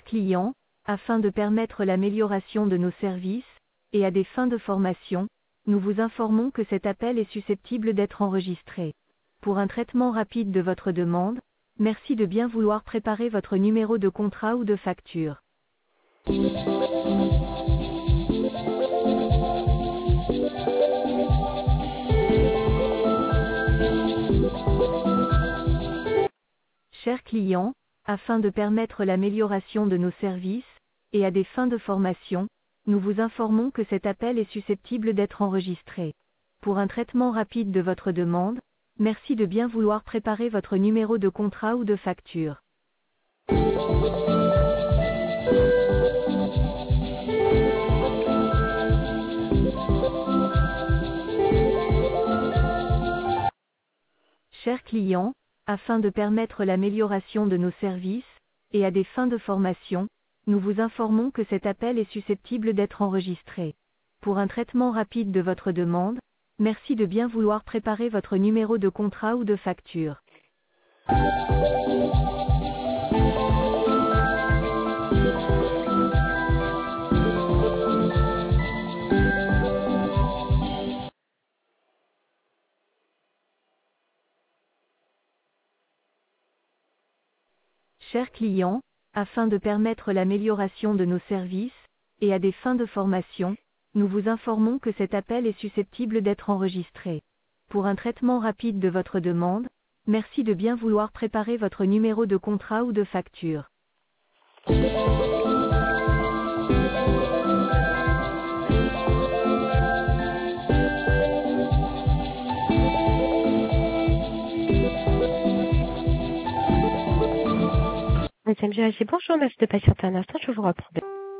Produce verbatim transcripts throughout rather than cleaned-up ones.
client, afin de permettre l'amélioration de nos services, et à des fins de formation, nous vous informons que cet appel est susceptible d'être enregistré. Pour un traitement rapide de votre demande, merci de bien vouloir préparer votre numéro de contrat ou de facture. Chers clients, afin de permettre l'amélioration de nos services, et à des fins de formation, nous vous informons que cet appel est susceptible d'être enregistré. Pour un traitement rapide de votre demande, merci de bien vouloir préparer votre numéro de contrat ou de facture. Chers clients, afin de permettre l'amélioration de nos services, et à des fins de formation, nous vous informons que cet appel est susceptible d'être enregistré. Pour un traitement rapide de votre demande, merci de bien vouloir préparer votre numéro de contrat ou de facture. Chers clients, afin de permettre l'amélioration de nos services, et à des fins de formation, nous vous informons que cet appel est susceptible d'être enregistré. Pour un traitement rapide de votre demande, merci de bien vouloir préparer votre numéro de contrat ou de facture. Madame Gérard, bonjour, merci de patienter un instant, je vous reprends.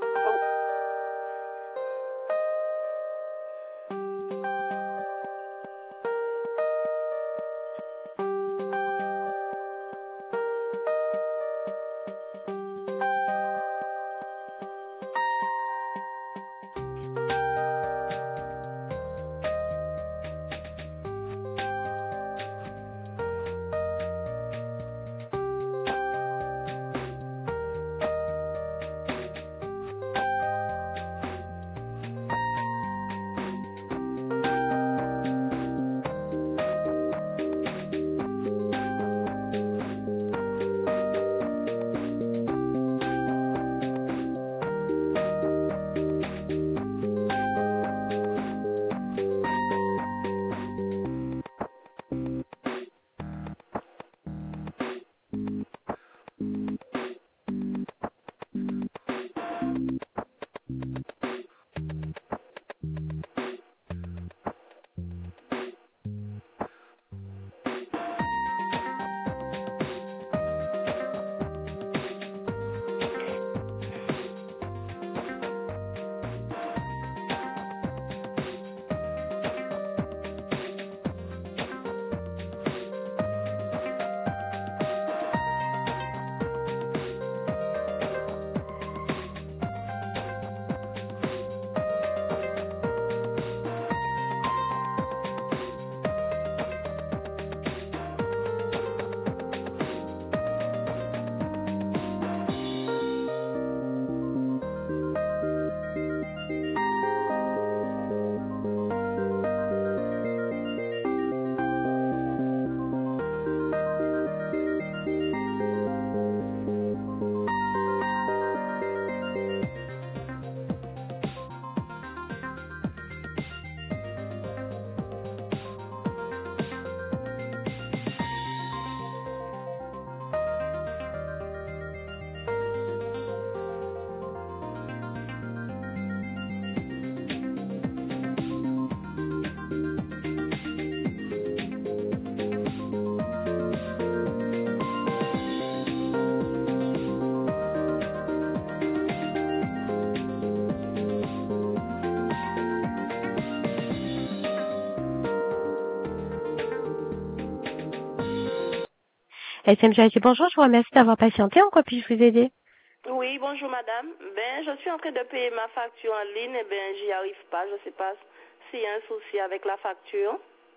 S M G A G, bonjour, je vous remercie d'avoir patienté. En quoi puis-je vous aider? Oui, bonjour madame. Ben, je suis en train de payer ma facture en ligne et ben, j'y arrive pas. Je sais pas s'il y a un souci avec la facture.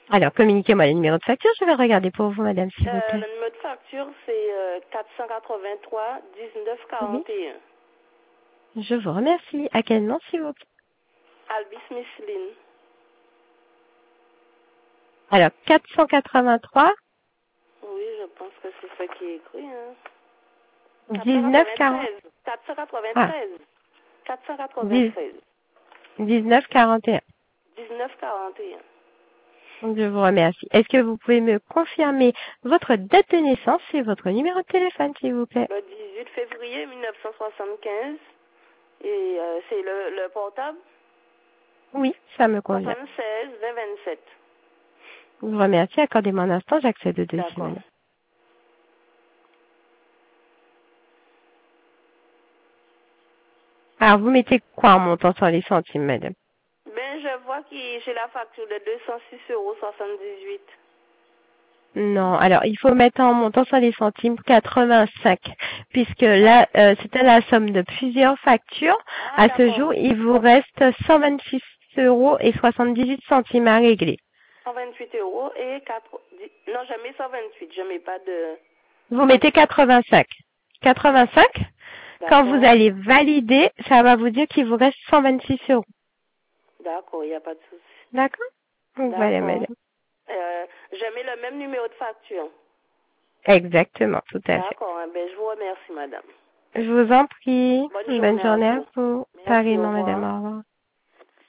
Alors, communiquez-moi le numéro de facture, je vais regarder pour vous, madame, s'il vous Euh, plaît. le numéro de facture, c'est euh, quatre cent quatre-vingt-trois dix-neuf Oui. quarante et un. Je vous remercie. À quel nom, s'il vous plaît? Albis Micheline. Alors, quatre cent quatre-vingt-trois Oui, je pense que c'est ce qui est écrit. Hein. dix-neuf quarante. quatre cent Ah, quatre-vingt-treize. quatre cent dix- quatre-vingt-treize. dix-neuf quarante et un. dix-neuf quarante et un. Je vous remercie. Est-ce que vous pouvez me confirmer votre date de naissance et votre numéro de téléphone, s'il vous plaît? Le dix-huit février mille neuf cent soixante-quinze. Et euh, c'est le, le portable Oui, ça me convient. soixante-seize vingt vingt-sept. Je vous remercie. Accordez-moi un instant, j'accède au dossier, D'accord. madame. Alors, vous mettez quoi en montant sur les centimes, madame? Ben, je vois que j'ai la facture de deux cent six euros soixante-dix-huit. Non, alors il faut mettre en montant sur les centimes quatre-vingt-cinq, puisque là, euh, c'était la somme de plusieurs factures. Ah, À ce d'accord. jour, il vous reste cent vingt-six euros et soixante-dix-huit centimes à régler. cent vingt-huit euros et quatre... Non, je mets cent vingt-huit. Je mets pas de... Vous mettez quatre-vingt-cinq. quatre-vingt-cinq, quand vous D'accord. allez valider, ça va vous dire qu'il vous reste cent vingt-six euros. D'accord, il n'y a pas de souci. D'accord? Donc, voilà, D'accord. madame. Euh, je mets le même numéro de facture. Exactement, tout à fait. D'accord. hein. Ben, je vous remercie, madame. Je vous en prie. Bonne Une bonne journée à journée à vous. vous. Merci, au Pareillement, revoir. madame. Au revoir.